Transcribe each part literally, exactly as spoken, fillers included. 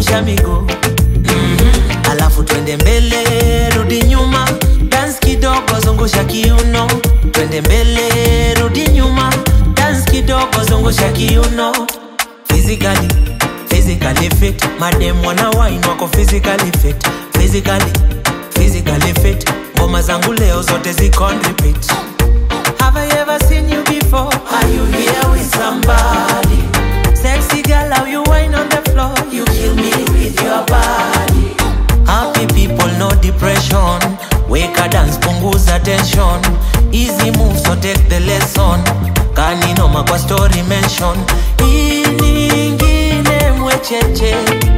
zungusha miguu. Mm-hmm. Alafu twende mbele, rudi nyuma, dance kidogo, zungusha kiuno. Twende mbele, rudi nyuma, dance kidogo, zungusha kiuno. Physically, physically fit, madem wana wine wako physically fit. Physically, physically fit, ngoma zangu leo zote ziko on repeat. Have I ever seen you before? Are you here with somebody? Sexy girl, how you wine on the floor? You kill me with your body. Happy people, no depression. Wake a dance, punguza tension. Easy moves, so take the lesson. Kani noma kwa story mention. Hii ingine mwecheche,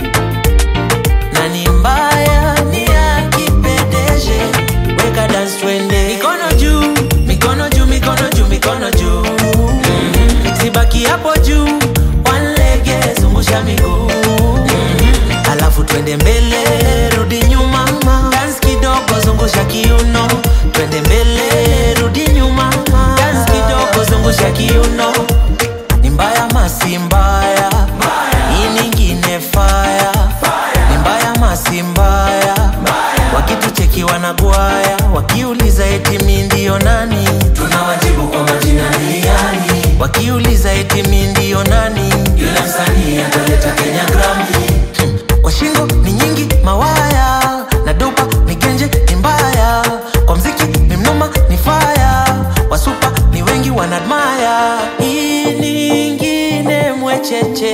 nani mbaya ni akipedeje. Wake a dance twende, mikono juu, mikono juu, mikono juu, mikono juu. Mm-hmm. Sibaki hapo juu, one leg, zungusha miguu. Mm-hmm. Alafu twende mbele, rudi nyuma, dance kidogo, zungusha kiuno. Twende mbele, rudi nyuma, dance kidogo, zungusha kiuno. Ni mbaya masi mbaya, hii nyingine fire. Ni mbaya masi mbaya, wakitucheki wanagwaya. Wakiuliza eti mimi ndio nani, tunawajibu kwa majina ni yani. Wakiuliza eti mimi ndio nani, yule msanii ataleta Kenya Grammy. Hmm. Kwa shingo ni nyingi mawaya, na dopa ni genje ni mbaya. Kwa mziki ni mnoma ni fire, wasupa ni wengi wanadmire. Hii nyingine mwecheche,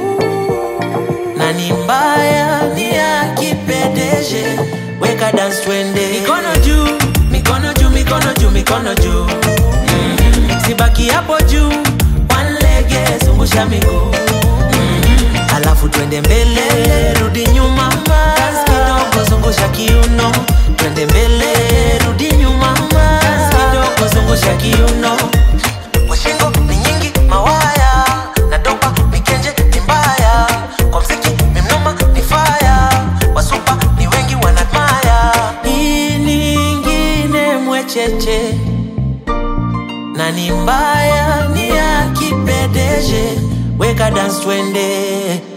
nani mbaya ni akipedeje. Weka dance twende, mikono juu, mikono juu, mikono juu, mikono juu. Mm-hmm. Sibaki hapo juu, one leg, zungusha miguu. Mm-hmm. Alafu twende mbele, rudi nyuma, dance kidogo, zungusha kiuno. Twende mbele, rudi nyuma, dance kidogo, zungusha kiuno. Kwa shingo ni nyingi mawaya, na dopa ni genje ni mbaya. Kwa mziki ni mnoma ni fire, wasupa ni wengi wanadmire. Hii nyingine mwecheche, nani mbaya ni akipedeje. Weka dance twende.